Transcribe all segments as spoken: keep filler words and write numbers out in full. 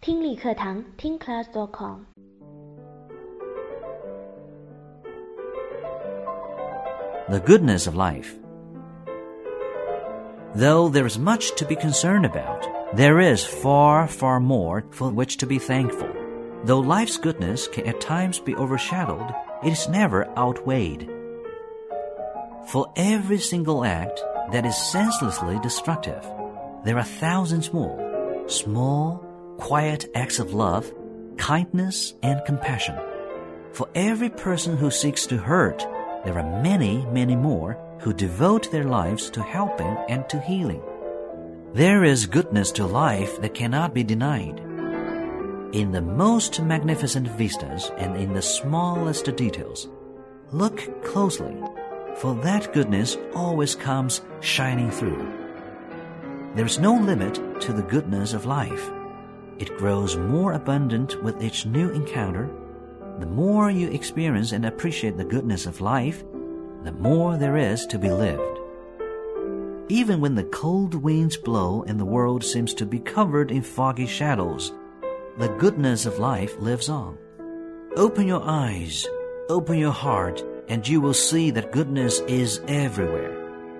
听力课堂听 class dot com。 The goodness of life. Though there is much to be concerned about, there is far, far more for which to be thankful. Though life's goodness can at times be overshadowed, it is never outweighed. For every single act that is senselessly destructive, there are thousands more, small, quiet acts of love, kindness, and compassion. For every person who seeks to hurt, there are many, many more who devote their lives to helping and to healing. There is goodness to life that cannot be denied. In the most magnificent vistas and in the smallest details, look closely, for that goodness always comes shining through. There is no limit to the goodness of life. It grows more abundant with each new encounter. The more you experience and appreciate the goodness of life, the more there is to be lived. Even when the cold winds blow and the world seems to be covered in foggy shadows, the goodness of life lives on. Open your eyes, open your heart, and you will see that goodness is everywhere.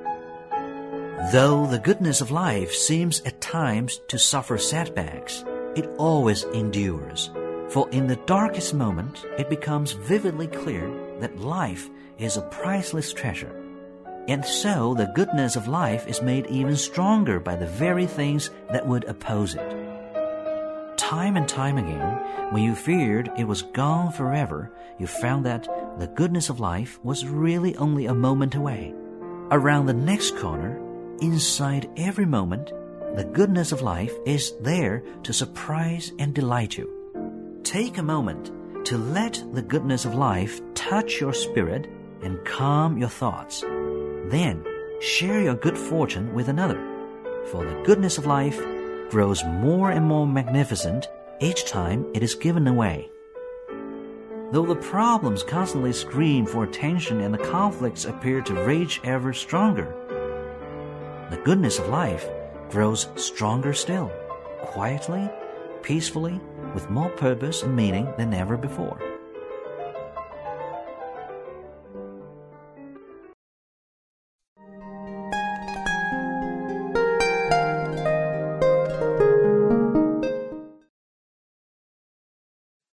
Though the goodness of life seems at times to suffer setbacks, it always endures. For in the darkest moment, it becomes vividly clear that life is a priceless treasure. And so the goodness of life is made even stronger by the very things that would oppose it. Time and time again, when you feared it was gone forever, you found that the goodness of life was really only a moment away. Around the next corner, inside every moment, the goodness of life is there to surprise and delight you. Take a moment to let the goodness of life touch your spirit and calm your thoughts. Then share your good fortune with another, for the goodness of life grows more and more magnificent each time it is given away. Though the problems constantly scream for attention and the conflicts appear to rage ever stronger, the goodness of life grows stronger still, quietly, peacefully, with more purpose and meaning than ever before.